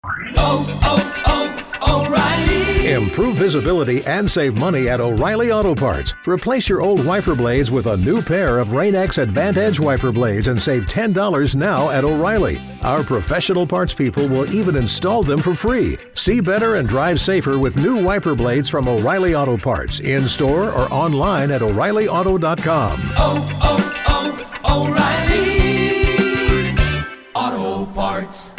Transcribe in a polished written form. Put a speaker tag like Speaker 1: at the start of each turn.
Speaker 1: O'Reilly!
Speaker 2: Improve visibility and save money at O'Reilly Auto Parts. Replace your old wiper blades with a new pair of Rain-X Advantage wiper blades and save $10 now at O'Reilly. Our professional parts people will even install them for free. See better and drive safer with new wiper blades from O'Reilly Auto Parts, in-store or online at O'ReillyAuto.com.
Speaker 1: O'Reilly Auto Parts.